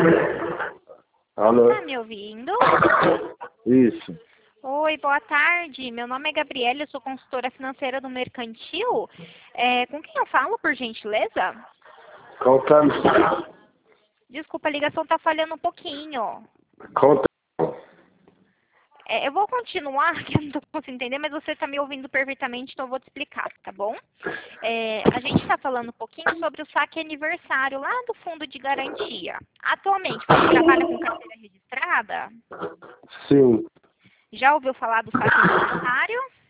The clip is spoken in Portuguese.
Alô? Tá me ouvindo? Isso. Oi, boa tarde. Meu nome é Gabriela, eu sou consultora financeira do Mercantil. Com quem eu falo, por gentileza? Contando. Desculpa, a ligação tá falhando um pouquinho. Conta. Eu vou continuar, que eu não tô conseguindo entender, mas você tá me ouvindo perfeitamente, então eu vou te explicar, tá bom? A gente tá falando um pouquinho sobre o saque aniversário lá do fundo de garantia. Atualmente, você trabalha com carteira registrada? Sim. Já ouviu falar do saque aniversário?